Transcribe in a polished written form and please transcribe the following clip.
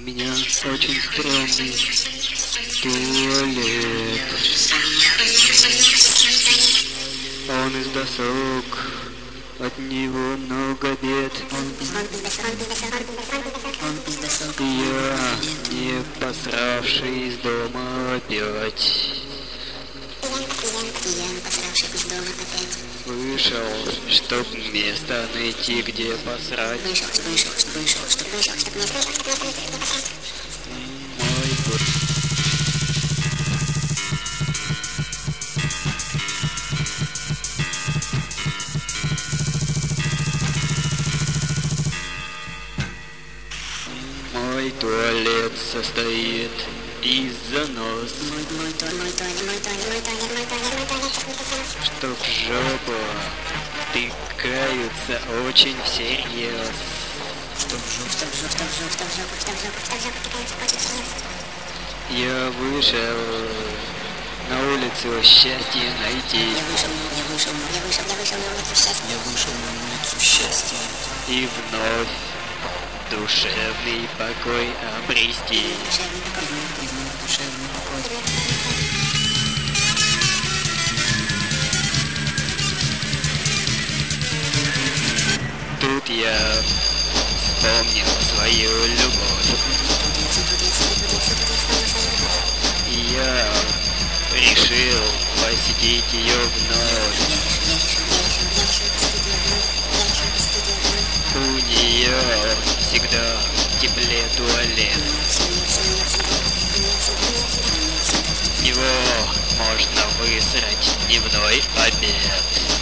меня очень стрёмный туалет. Он из досок, от него много бед. Я, не посравший из дома опять, вышел, чтоб место найти, где посрать. Мой год. Мой туалет состоит из занос, что в жопу тыкаются очень всерьез. Я вышел на улицу счастье найти. И вновь душевный покой обрести. Тут я вспомнил свою любовь. Я решил посетить ее вновь. У нее всегда в тепле туалет. В него можно высрать дневной обед.